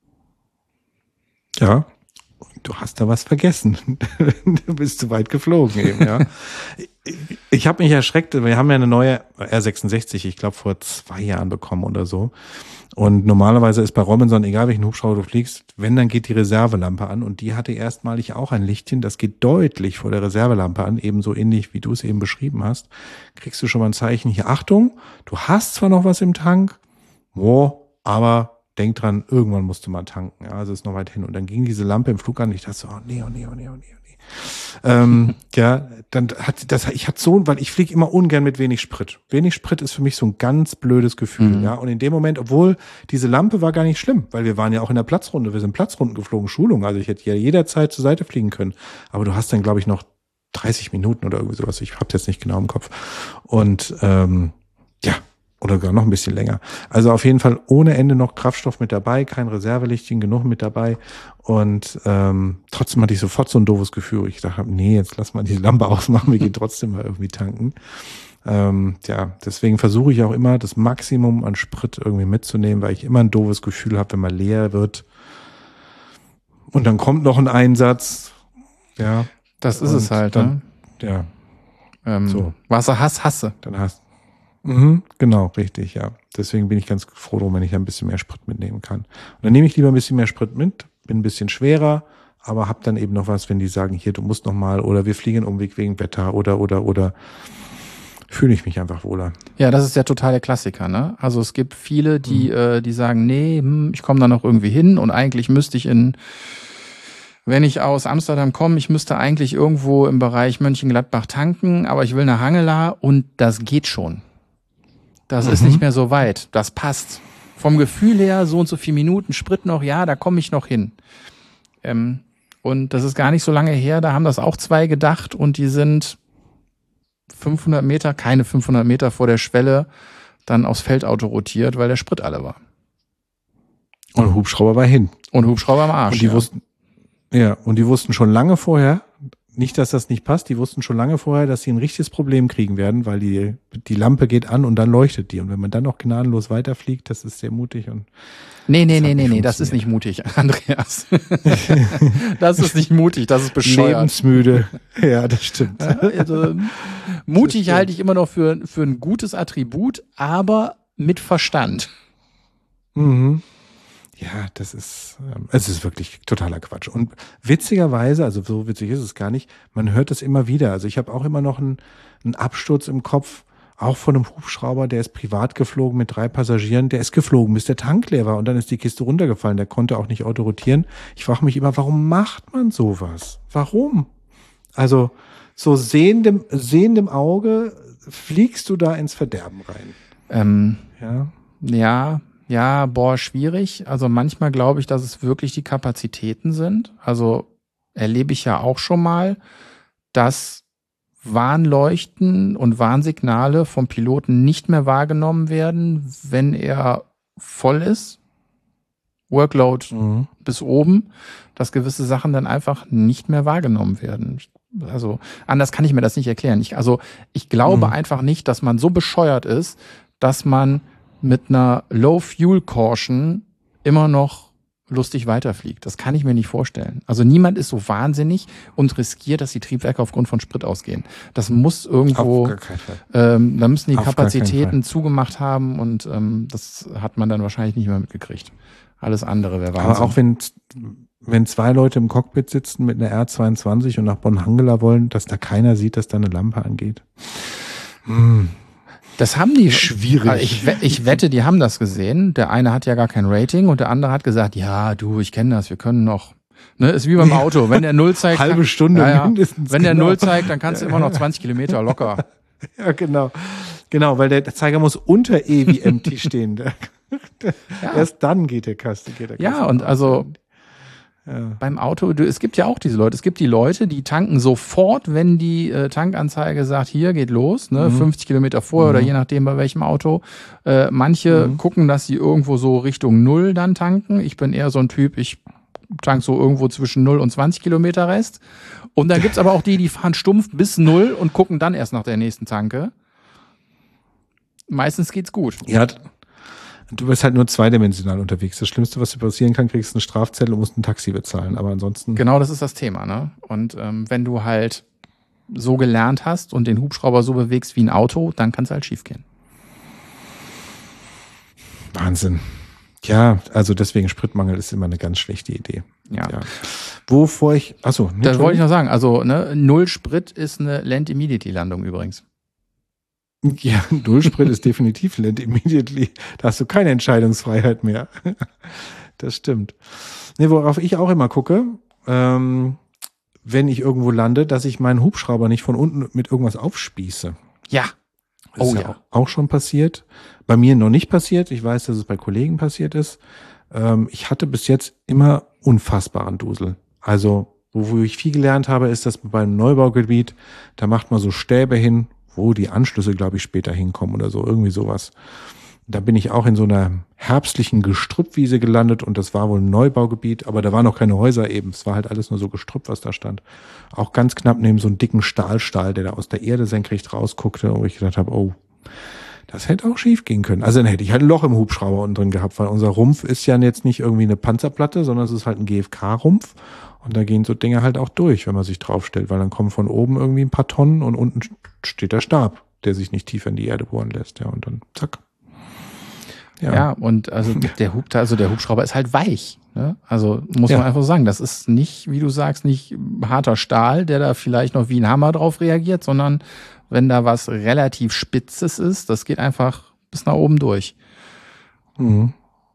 Ja, du hast da was vergessen. Du bist zu weit geflogen eben, ja. Ich habe mich erschreckt, wir haben ja eine neue R66, ich glaube vor 2 Jahren bekommen oder so. Und normalerweise ist bei Robinson, egal welchen Hubschrauber du fliegst, wenn, dann geht die Reservelampe an. Und die hatte erstmalig auch ein Lichtchen, das geht deutlich vor der Reservelampe an, ebenso ähnlich wie du es eben beschrieben hast. Kriegst du schon mal ein Zeichen hier, Achtung, du hast zwar noch was im Tank, aber denk dran, irgendwann musst du mal tanken. Ja, also ist noch weit hin. Und dann ging diese Lampe im Flug an, ich dachte so, oh nee. Ja, dann ich hatte so, weil ich fliege immer ungern mit wenig Sprit. Wenig Sprit ist für mich so ein ganz blödes Gefühl, ja. Und in dem Moment, obwohl diese Lampe war gar nicht schlimm, weil wir waren ja auch in der Platzrunde, wir sind Platzrunden geflogen, Schulung, also ich hätte ja jederzeit zur Seite fliegen können. Aber du hast dann, glaube ich, noch 30 Minuten oder irgendwie sowas. Ich hab's jetzt nicht genau im Kopf. Und ja, oder gar noch ein bisschen länger. Also auf jeden Fall ohne Ende noch Kraftstoff mit dabei, kein Reservelichtchen, genug mit dabei. Und trotzdem hatte ich sofort so ein doofes Gefühl. Ich dachte, nee, jetzt lass mal die Lampe ausmachen, wir gehen trotzdem mal irgendwie tanken. Ja, deswegen versuche ich auch immer, das Maximum an Sprit irgendwie mitzunehmen, weil ich immer ein doofes Gefühl habe, wenn man leer wird. Und dann kommt noch ein Einsatz. Ja. Das ist es halt, dann, ne? Ja. So. Wasserhass hasse. Dann hast genau, richtig, ja. Deswegen bin ich ganz froh drum, wenn ich ein bisschen mehr Sprit mitnehmen kann. Und dann nehme ich lieber ein bisschen mehr Sprit mit, bin ein bisschen schwerer, aber hab dann eben noch was, wenn die sagen, hier, du musst noch mal, oder wir fliegen einen Umweg wegen Wetter, oder fühle ich mich einfach wohler. Ja, das ist der totale Klassiker, ne? Also es gibt viele, die sagen, nee, ich komme da noch irgendwie hin und eigentlich müsste ich wenn ich aus Amsterdam komme, ich müsste eigentlich irgendwo im Bereich Mönchengladbach tanken, aber ich will nach Hangela und das geht schon. Das ist nicht mehr so weit. Das passt. Vom Gefühl her, so und so viele Minuten Sprit noch, ja, da komme ich noch hin. Und das ist gar nicht so lange her, da haben das auch 2 gedacht und die sind 500 Meter, keine 500 Meter vor der Schwelle, dann aufs Feldauto rotiert, weil der Sprit alle war. Und Hubschrauber war hin. Und Hubschrauber am Arsch. Und die wussten schon lange vorher, nicht, dass das nicht passt, die wussten schon lange vorher, dass sie ein richtiges Problem kriegen werden, weil die Lampe geht an und dann leuchtet die. Und wenn man dann noch gnadenlos weiterfliegt, das ist sehr mutig. Und Nee, das ist nicht mutig, Andreas. Das ist nicht mutig, das ist bescheuert. Lebensmüde. Ja, das stimmt. Also, mutig halte ich immer noch für ein gutes Attribut, aber mit Verstand. Mhm. Ja, es ist wirklich totaler Quatsch. Und witzigerweise, also so witzig ist es gar nicht, man hört das immer wieder. Also ich habe auch immer noch einen Absturz im Kopf, auch von einem Hubschrauber, der ist privat geflogen mit 3 Passagieren, der ist geflogen, bis der Tank leer war und dann ist die Kiste runtergefallen, der konnte auch nicht autorotieren. Ich frage mich immer, warum macht man sowas? Warum? Also so sehendem Auge fliegst du da ins Verderben rein. Ja, schwierig. Also manchmal glaube ich, dass es wirklich die Kapazitäten sind. Also erlebe ich ja auch schon mal, dass Warnleuchten und Warnsignale vom Piloten nicht mehr wahrgenommen werden, wenn er voll ist. Workload bis oben, dass gewisse Sachen dann einfach nicht mehr wahrgenommen werden. Also anders kann ich mir das nicht erklären. Ich glaube einfach nicht, dass man so bescheuert ist, dass man mit einer Low Fuel Caution immer noch lustig weiterfliegt. Das kann ich mir nicht vorstellen. Also niemand ist so wahnsinnig und riskiert, dass die Triebwerke aufgrund von Sprit ausgehen. Das muss irgendwo, da müssen die Kapazitäten zugemacht haben und das hat man dann wahrscheinlich nicht mehr mitgekriegt. Alles andere wäre Wahnsinn. Aber auch wenn 2 Leute im Cockpit sitzen mit einer R22 und nach Bonn-Hangela wollen, dass da keiner sieht, dass da eine Lampe angeht. Das haben die. Schwierig. Ich wette, die haben das gesehen. Der eine hat ja gar kein Rating und der andere hat gesagt, ja, du, ich kenne das, wir können noch. Ne, ist wie beim Auto. Wenn der 0 zeigt. Halbe Stunde mindestens. Wenn der 0 zeigt, dann kannst du immer noch 20 Kilometer locker. Ja, genau. Genau, weil der Zeiger muss unter E wie empty stehen. Erst dann geht der Kasten. Ja, und also beim Auto, es gibt ja auch diese Leute. Es gibt die Leute, die tanken sofort, wenn die Tankanzeige sagt, hier geht los, ne, 50 Kilometer vorher oder je nachdem bei welchem Auto. Manche gucken, dass sie irgendwo so Richtung 0 dann tanken. Ich bin eher so ein Typ, ich tank so irgendwo zwischen 0 und 20 Kilometer Rest. Und dann gibt's aber auch die fahren stumpf bis 0 und gucken dann erst nach der nächsten Tanke. Meistens geht's gut. Ja, du bist halt nur zweidimensional unterwegs. Das Schlimmste, was dir passieren kann, kriegst du eine Strafzettel und musst ein Taxi bezahlen. Aber ansonsten. Genau, das ist das Thema, ne? Und wenn du halt so gelernt hast und den Hubschrauber so bewegst wie ein Auto, dann kann es halt schief gehen. Wahnsinn. Ja, also deswegen Spritmangel ist immer eine ganz schlechte Idee. Ja. Wovor das wollte ich noch sagen. Also, ne, 0 Sprit ist eine Land-Immediately-Landung übrigens. Ja, 0 Sprit ist definitiv Land Immediately. Da hast du keine Entscheidungsfreiheit mehr. Das stimmt. Nee, worauf ich auch immer gucke, wenn ich irgendwo lande, dass ich meinen Hubschrauber nicht von unten mit irgendwas aufspieße. Ja. Das ist ja auch schon passiert. Bei mir noch nicht passiert. Ich weiß, dass es bei Kollegen passiert ist. Ich hatte bis jetzt immer unfassbaren Dusel. Also, wo ich viel gelernt habe, ist, dass beim Neubaugebiet, da macht man so Stäbe hin, wo die Anschlüsse, glaube ich, später hinkommen oder so, irgendwie sowas. Da bin ich auch in so einer herbstlichen Gestrüppwiese gelandet und das war wohl ein Neubaugebiet, aber da waren noch keine Häuser eben. Es war halt alles nur so Gestrüpp, was da stand. Auch ganz knapp neben so einem dicken Stahlstall, der da aus der Erde senkrecht rausguckte, wo ich gedacht habe, oh, das hätte auch schief gehen können. Also dann hätte ich halt ein Loch im Hubschrauber unten drin gehabt, weil unser Rumpf ist ja jetzt nicht irgendwie eine Panzerplatte, sondern es ist halt ein GFK-Rumpf. Und da gehen so Dinge halt auch durch, wenn man sich draufstellt, weil dann kommen von oben irgendwie ein paar Tonnen und unten steht der Stab, der sich nicht tiefer in die Erde bohren lässt. Ja, und dann zack. Ja, und also der Hubschrauber ist halt weich. Ne? Also muss man einfach sagen, das ist nicht, wie du sagst, nicht harter Stahl, der da vielleicht noch wie ein Hammer drauf reagiert, sondern wenn da was relativ Spitzes ist, das geht einfach bis nach oben durch. Und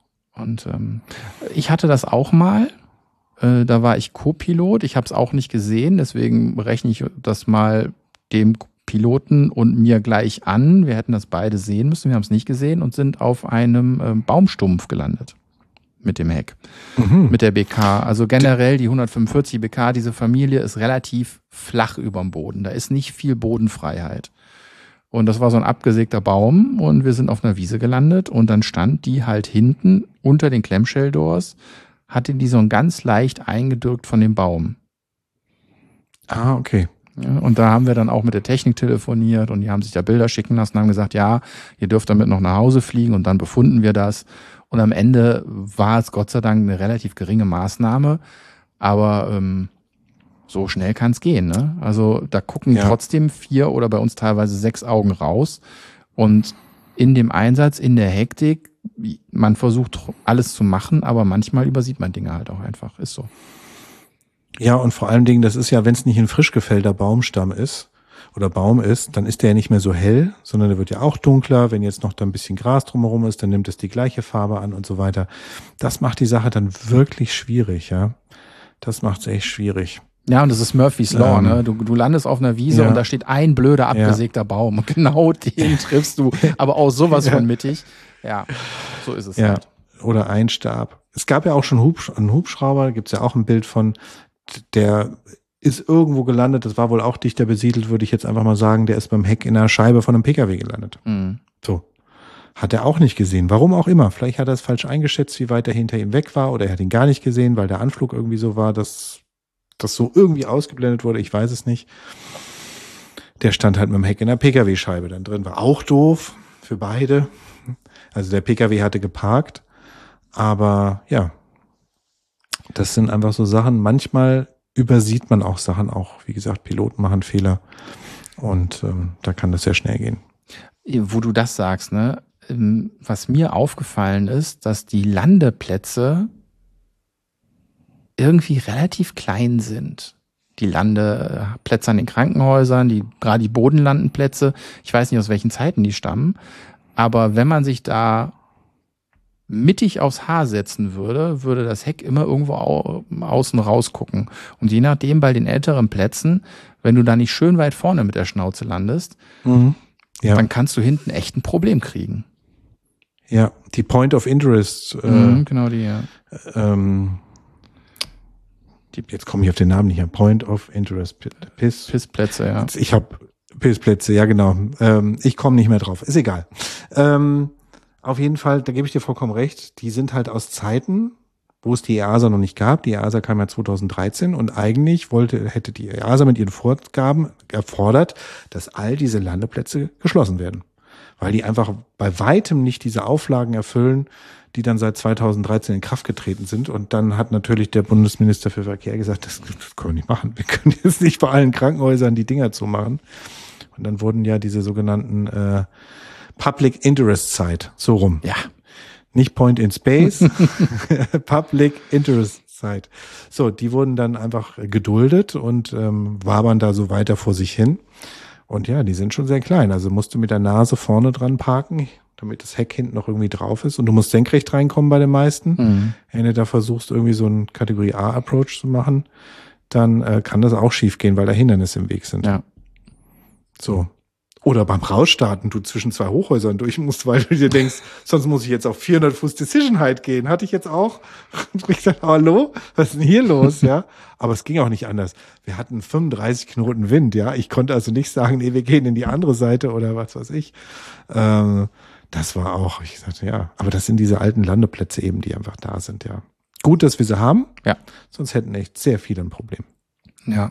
ich hatte das auch mal. Da war ich Co-Pilot. Ich habe es auch nicht gesehen, deswegen rechne ich das mal dem Piloten und mir gleich an. Wir hätten das beide sehen müssen. Wir haben es nicht gesehen und sind auf einem Baumstumpf gelandet mit dem Heck, mit der BK. Also generell die 145 BK, diese Familie ist relativ flach überm Boden. Da ist nicht viel Bodenfreiheit. Und das war so ein abgesägter Baum und wir sind auf einer Wiese gelandet und dann stand die halt hinten unter den Clamshell-Doors, hatte die so ein ganz leicht eingedrückt von dem Baum. Ah, okay. Ja, und da haben wir dann auch mit der Technik telefoniert und die haben sich da Bilder schicken lassen und haben gesagt, ja, ihr dürft damit noch nach Hause fliegen und dann befunden wir das. Und am Ende war es Gott sei Dank eine relativ geringe Maßnahme, aber so schnell kann es gehen. Ne? Also da gucken trotzdem 4 oder bei uns teilweise 6 Augen raus und in dem Einsatz, in der Hektik, man versucht alles zu machen, aber manchmal übersieht man Dinge halt auch einfach. Ist so. Ja, und vor allen Dingen, das ist ja, wenn es nicht ein frisch gefällter Baumstamm ist oder Baum ist, dann ist der ja nicht mehr so hell, sondern der wird ja auch dunkler. Wenn jetzt noch da ein bisschen Gras drumherum ist, dann nimmt es die gleiche Farbe an und so weiter. Das macht die Sache dann wirklich schwierig, ja. Das macht es echt schwierig. Ja, und das ist Murphy's Law, ne? Du landest auf einer Wiese und da steht ein blöder, abgesägter Baum. Und genau den triffst du, aber auch sowas von mittig. Ja, so ist es halt. Oder ein Stab. Es gab ja auch schon einen Hubschrauber, da gibt's ja auch ein Bild von, der ist irgendwo gelandet, das war wohl auch dichter besiedelt, würde ich jetzt einfach mal sagen, der ist beim Heck in der Scheibe von einem PKW gelandet. Mhm. So. Hat er auch nicht gesehen. Warum auch immer. Vielleicht hat er es falsch eingeschätzt, wie weit er hinter ihm weg war, oder er hat ihn gar nicht gesehen, weil der Anflug irgendwie so war, dass das so irgendwie ausgeblendet wurde, ich weiß es nicht. Der stand halt mit dem Heck in der PKW-Scheibe dann drin. War auch doof für beide. Also der PKW hatte geparkt. Aber ja, das sind einfach so Sachen. Manchmal übersieht man auch Sachen. Auch, wie gesagt, Piloten machen Fehler. Und da kann das sehr schnell gehen. Wo du das sagst, ne? Was mir aufgefallen ist, dass die Landeplätze irgendwie relativ klein sind. Die Landeplätze an den Krankenhäusern, gerade die Bodenlandenplätze, ich weiß nicht, aus welchen Zeiten die stammen, aber wenn man sich da mittig aufs Haar setzen würde das Heck immer irgendwo außen rausgucken. Und je nachdem, bei den älteren Plätzen, wenn du da nicht schön weit vorne mit der Schnauze landest, dann kannst du hinten echt ein Problem kriegen. Ja, die Point of Interest. Genau die, ja. Jetzt komme ich auf den Namen nicht. Point of Interest. Pissplätze, ja. Ich habe Pissplätze, ja genau. Ich komme nicht mehr drauf. Ist egal. Auf jeden Fall, da gebe ich dir vollkommen recht. Die sind halt aus Zeiten, wo es die EASA noch nicht gab. Die EASA kam ja 2013 und eigentlich hätte die EASA mit ihren Vorgaben erfordert, dass all diese Landeplätze geschlossen werden. Weil die einfach bei weitem nicht diese Auflagen erfüllen, die dann seit 2013 in Kraft getreten sind. Und dann hat natürlich der Bundesminister für Verkehr gesagt, das können wir nicht machen. Wir können jetzt nicht bei allen Krankenhäusern die Dinger zumachen. Und dann wurden ja diese sogenannten Public Interest Site, so rum. Ja. Nicht Point in Space, Public Interest Site. So, die wurden dann einfach geduldet und wabern da so weiter vor sich hin. Und ja, die sind schon sehr klein. Also musst du mit der Nase vorne dran parken, damit das Heck hinten noch irgendwie drauf ist. Und du musst senkrecht reinkommen bei den meisten. Wenn du da versuchst, irgendwie so einen Kategorie A-Approach zu machen, dann kann das auch schief gehen, weil da Hindernisse im Weg sind. Ja. So. Oder beim Rausstarten, du zwischen zwei Hochhäusern durch musst, weil du dir denkst, sonst muss ich jetzt auf 400 Fuß Decision Height gehen. Hatte ich jetzt auch. Und ich dachte, hallo, was ist denn hier los? Ja, aber es ging auch nicht anders. Wir hatten 35 Knoten Wind, ja. Ich konnte also nicht sagen, nee, wir gehen in die andere Seite oder was weiß ich. Das war auch, ich sagte, ja, aber das sind diese alten Landeplätze eben, die einfach da sind, ja. Gut, dass wir sie haben. Ja. Sonst hätten echt sehr viele ein Problem. Ja.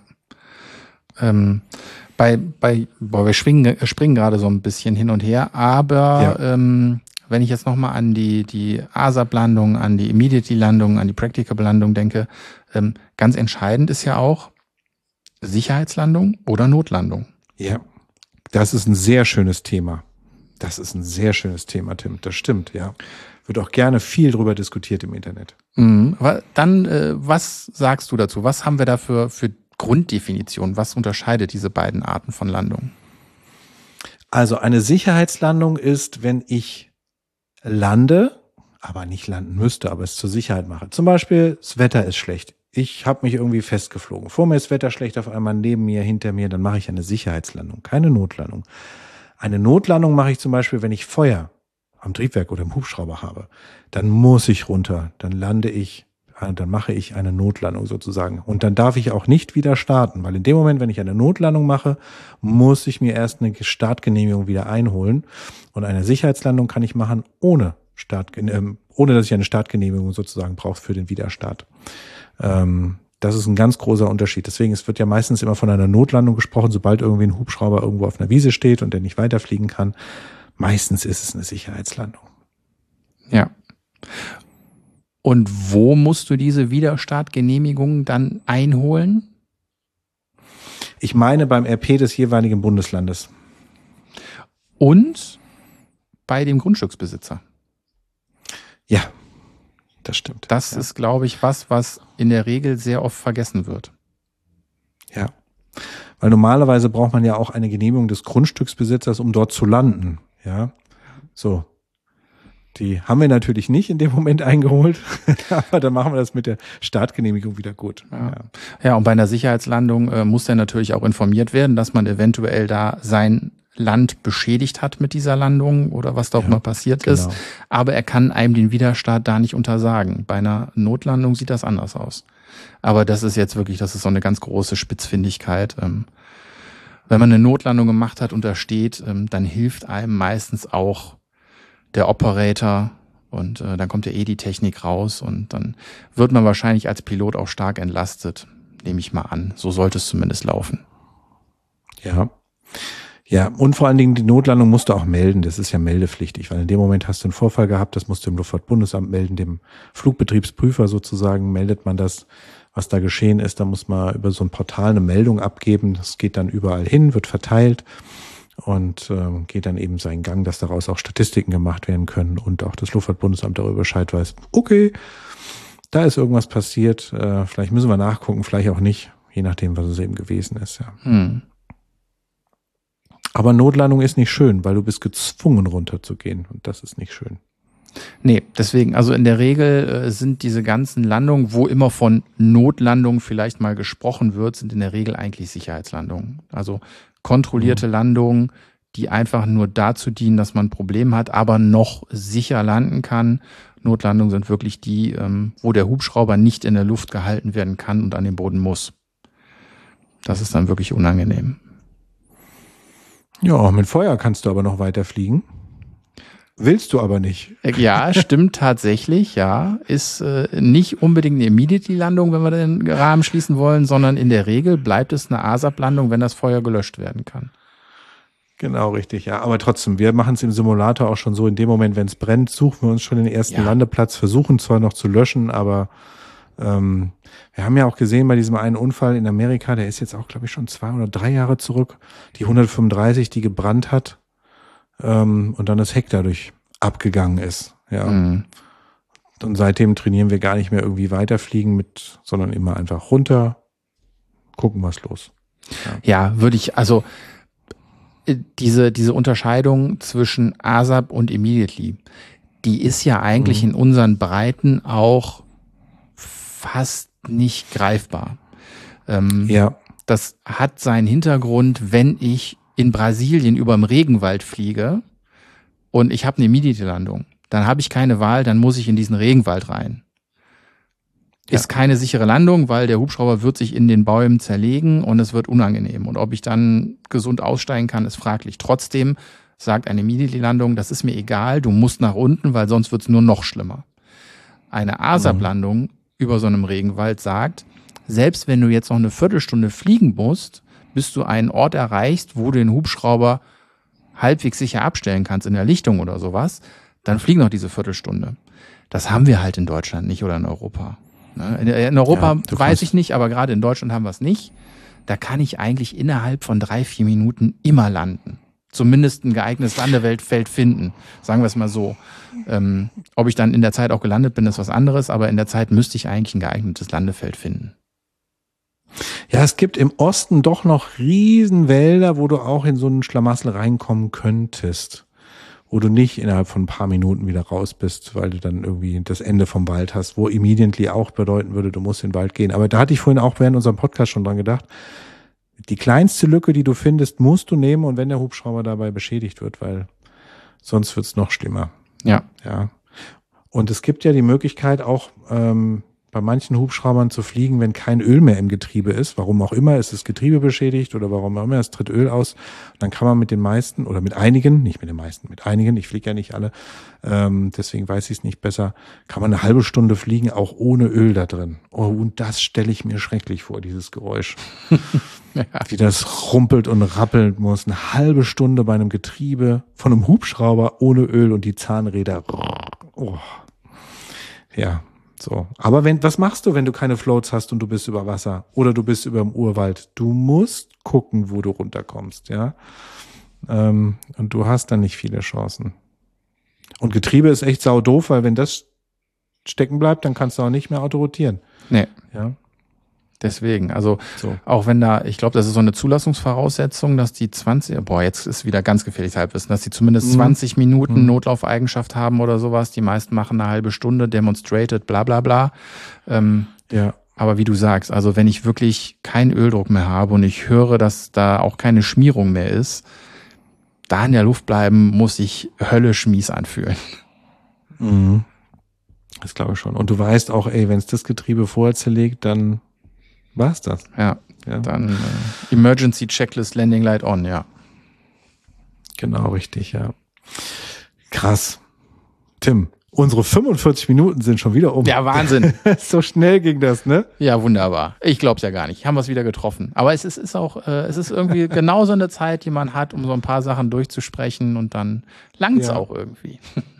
Wir springen gerade so ein bisschen hin und her, aber wenn ich jetzt nochmal an die ASAP-Landung, an die Immediately-Landung, an die Practicable-Landung denke, ganz entscheidend ist ja auch Sicherheitslandung oder Notlandung. Ja, das ist ein sehr schönes Thema. Das ist ein sehr schönes Thema, Tim. Das stimmt, ja. Wird auch gerne viel drüber diskutiert im Internet. Dann, was sagst du dazu? Was haben wir da für Grunddefinition? Was unterscheidet diese beiden Arten von Landung? Also eine Sicherheitslandung ist, wenn ich lande, aber nicht landen müsste, aber es zur Sicherheit mache. Zum Beispiel, das Wetter ist schlecht. Ich habe mich irgendwie festgeflogen. Vor mir ist Wetter schlecht, auf einmal neben mir, hinter mir, dann mache ich eine Sicherheitslandung, keine Notlandung. Eine Notlandung mache ich zum Beispiel, wenn ich Feuer am Triebwerk oder im Hubschrauber habe. Dann muss ich runter, dann mache ich eine Notlandung sozusagen. Und dann darf ich auch nicht wieder starten, weil in dem Moment, wenn ich eine Notlandung mache, muss ich mir erst eine Startgenehmigung wieder einholen. Und eine Sicherheitslandung kann ich machen ohne dass ich eine Startgenehmigung sozusagen brauche für den Widerstart. Das ist ein ganz großer Unterschied. Deswegen, es wird ja meistens immer von einer Notlandung gesprochen, sobald irgendwie ein Hubschrauber irgendwo auf einer Wiese steht und der nicht weiterfliegen kann. Meistens ist es eine Sicherheitslandung. Ja. Und wo musst du diese Widerstartgenehmigung dann einholen? Ich meine beim RP des jeweiligen Bundeslandes. Und bei dem Grundstücksbesitzer. Ja, das stimmt. Das ist, glaube ich, was in der Regel sehr oft vergessen wird. Ja, weil normalerweise braucht man ja auch eine Genehmigung des Grundstücksbesitzers, um dort zu landen. Ja, so. Die haben wir natürlich nicht in dem Moment eingeholt, aber dann machen wir das mit der Startgenehmigung wieder gut. Ja, und bei einer Sicherheitslandung muss der natürlich auch informiert werden, dass man eventuell da sein Land beschädigt hat mit dieser Landung oder was da auch mal passiert ist. Aber er kann einem den Widerstart da nicht untersagen. Bei einer Notlandung sieht das anders aus. Aber das ist jetzt wirklich, das ist so eine ganz große Spitzfindigkeit. Wenn man eine Notlandung gemacht hat und da steht, dann hilft einem meistens auch der Operator und dann kommt ja die Technik raus und dann wird man wahrscheinlich als Pilot auch stark entlastet, nehme ich mal an. So sollte es zumindest laufen. Ja. Ja, und vor allen Dingen die Notlandung musst du auch melden. Das ist ja meldepflichtig, weil in dem Moment hast du einen Vorfall gehabt, das musst du im Luftfahrtbundesamt melden, dem Flugbetriebsprüfer sozusagen meldet man das, was da geschehen ist. Da muss man über so ein Portal eine Meldung abgeben. Das geht dann überall hin, wird verteilt und geht dann eben seinen Gang, dass daraus auch Statistiken gemacht werden können und auch das Luftfahrtbundesamt darüber Bescheid weiß. Okay, da ist irgendwas passiert, vielleicht müssen wir nachgucken, vielleicht auch nicht, je nachdem, was es eben gewesen ist. Ja. Aber Notlandung ist nicht schön, weil du bist gezwungen runterzugehen und das ist nicht schön. Nee, deswegen, also in der Regel sind diese ganzen Landungen, wo immer von Notlandung vielleicht mal gesprochen wird, sind in der Regel eigentlich Sicherheitslandungen. Also kontrollierte Landungen, die einfach nur dazu dienen, dass man ein Problem hat, aber noch sicher landen kann. Notlandungen sind wirklich die, wo der Hubschrauber nicht in der Luft gehalten werden kann und an den Boden muss. Das ist dann wirklich unangenehm. Ja, mit Feuer kannst du aber noch weiter fliegen. Willst du aber nicht. Ja, stimmt tatsächlich, ja. Ist nicht unbedingt eine Immediately-Landung, wenn wir den Rahmen schließen wollen, sondern in der Regel bleibt es eine ASAP-Landung, wenn das Feuer gelöscht werden kann. Genau, richtig, ja. Aber trotzdem, wir machen es im Simulator auch schon so, in dem Moment, wenn es brennt, suchen wir uns schon den ersten Landeplatz, versuchen zwar noch zu löschen, aber wir haben ja auch gesehen bei diesem einen Unfall in Amerika, der ist jetzt auch, glaube ich, schon 2 oder 3 Jahre zurück, die 135, die gebrannt hat und dann das Heck dadurch abgegangen ist. Ja. Und seitdem trainieren wir gar nicht mehr irgendwie weiterfliegen sondern immer einfach runter, gucken, was los. Ja, würde ich, also diese Unterscheidung zwischen ASAP und Immediately, die ist ja eigentlich in unseren Breiten auch fast nicht greifbar. Das hat seinen Hintergrund, wenn ich in Brasilien über dem Regenwald fliege und ich habe eine Immediate-Landung, dann habe ich keine Wahl, dann muss ich in diesen Regenwald rein. Ist keine sichere Landung, weil der Hubschrauber wird sich in den Bäumen zerlegen und es wird unangenehm. Und ob ich dann gesund aussteigen kann, ist fraglich. Trotzdem sagt eine Immediate-Landung, das ist mir egal, du musst nach unten, weil sonst wird es nur noch schlimmer. Eine ASAP-Landung über so einem Regenwald sagt, selbst wenn du jetzt noch eine Viertelstunde fliegen musst, bis du einen Ort erreichst, wo du den Hubschrauber halbwegs sicher abstellen kannst in der Lichtung oder sowas, dann fliegen noch diese Viertelstunde. Das haben wir halt in Deutschland nicht oder in Europa. In Europa weiß ich nicht, aber gerade in Deutschland haben wir es nicht. Da kann ich eigentlich innerhalb von 3-4 Minuten immer landen. Zumindest ein geeignetes Landefeld finden, sagen wir es mal so. Ob ich dann in der Zeit auch gelandet bin, ist was anderes, aber in der Zeit müsste ich eigentlich ein geeignetes Landefeld finden. Ja, es gibt im Osten doch noch Riesenwälder, wo du auch in so einen Schlamassel reinkommen könntest, wo du nicht innerhalb von ein paar Minuten wieder raus bist, weil du dann irgendwie das Ende vom Wald hast, wo immediately auch bedeuten würde, du musst in den Wald gehen. Aber da hatte ich vorhin auch während unserem Podcast schon dran gedacht, die kleinste Lücke, die du findest, musst du nehmen und wenn der Hubschrauber dabei beschädigt wird, weil sonst wird's noch schlimmer. Ja. Und es gibt ja die Möglichkeit auch bei manchen Hubschraubern zu fliegen, wenn kein Öl mehr im Getriebe ist. Warum auch immer ist das Getriebe beschädigt oder warum auch immer, es tritt Öl aus. Dann kann man mit den meisten oder mit einigen, nicht mit den meisten, mit einigen, ich fliege ja nicht alle, deswegen weiß ich es nicht besser, kann man eine halbe Stunde fliegen, auch ohne Öl da drin. Oh, und das stelle ich mir schrecklich vor, dieses Geräusch. Wie das rumpelt und rappeln muss. Eine halbe Stunde bei einem Getriebe von einem Hubschrauber ohne Öl und die Zahnräder. Oh. Ja. So. Aber was machst du, wenn du keine Floats hast und du bist über Wasser oder du bist über dem Urwald? Du musst gucken, wo du runterkommst, ja. Und du hast dann nicht viele Chancen. Und Getriebe ist echt saudoof, weil wenn das stecken bleibt, dann kannst du auch nicht mehr Auto rotieren. Nee. Ja. Deswegen, also So. auch wenn da, ich glaube, das ist so eine Zulassungsvoraussetzung, dass die 20, jetzt ist wieder ganz gefährliches Halbwissen, dass die zumindest 20 Minuten Notlaufeigenschaft haben oder sowas. Die meisten machen eine halbe Stunde, demonstrated, bla bla bla. Ja. Aber wie du sagst, also wenn ich wirklich keinen Öldruck mehr habe und ich höre, dass da auch keine Schmierung mehr ist, da in der Luft bleiben, muss sich höllisch mies anfühlen. Mhm. Das glaube ich schon. Und du weißt auch, wenn es das Getriebe vorher zerlegt, dann war's das. Ja. Ja. Dann Emergency Checklist Landing Light on, ja. Genau, richtig, ja. Krass. Tim, unsere 45 Minuten sind schon wieder um. Ja, Wahnsinn. So schnell ging das, ne? Ja, wunderbar. Ich glaub's ja gar nicht. Haben wir es wieder getroffen. Aber es ist auch, es ist irgendwie genauso eine Zeit, die man hat, um so ein paar Sachen durchzusprechen und dann langt's auch irgendwie.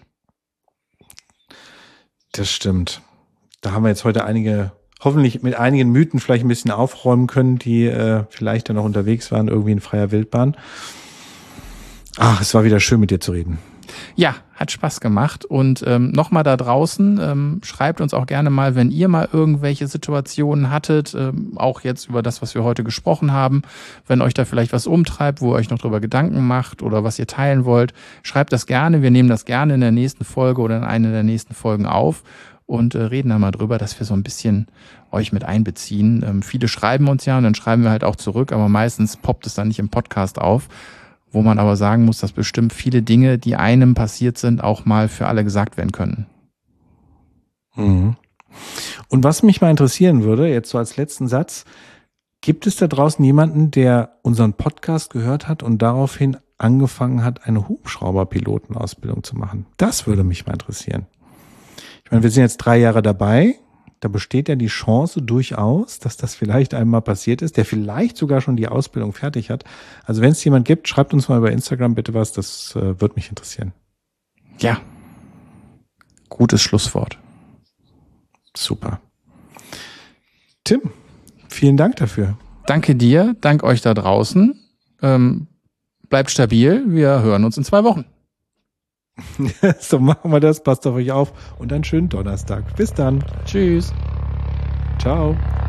Das stimmt. Da haben wir jetzt heute hoffentlich mit einigen Mythen vielleicht ein bisschen aufräumen können, die vielleicht dann noch unterwegs waren, irgendwie in freier Wildbahn. Ach, es war wieder schön, mit dir zu reden. Ja, hat Spaß gemacht. Und nochmal da draußen, schreibt uns auch gerne mal, wenn ihr mal irgendwelche Situationen hattet, auch jetzt über das, was wir heute gesprochen haben, wenn euch da vielleicht was umtreibt, wo ihr euch noch drüber Gedanken macht oder was ihr teilen wollt, schreibt das gerne. Wir nehmen das gerne in der nächsten Folge oder in einer der nächsten Folgen auf und reden da mal drüber, dass wir so ein bisschen euch mit einbeziehen. Viele schreiben uns ja und dann schreiben wir halt auch zurück, aber meistens poppt es dann nicht im Podcast auf. Wo man aber sagen muss, dass bestimmt viele Dinge, die einem passiert sind, auch mal für alle gesagt werden können. Mhm. Und was mich mal interessieren würde, jetzt so als letzten Satz, gibt es da draußen jemanden, der unseren Podcast gehört hat und daraufhin angefangen hat, eine Hubschrauberpilotenausbildung zu machen? Das würde mich mal interessieren. Ich meine, wir sind jetzt 3 Jahre dabei. Da besteht ja die Chance durchaus, dass das vielleicht einmal passiert ist, der vielleicht sogar schon die Ausbildung fertig hat. Also wenn es jemand gibt, schreibt uns mal über Instagram bitte was, das würde mich interessieren. Ja, gutes Schlusswort. Super. Tim, vielen Dank dafür. Danke dir, dank euch da draußen. Bleibt stabil, wir hören uns in 2 Wochen. So machen wir das, passt auf euch auf und einen schönen Donnerstag. Bis dann. Tschüss. Ciao.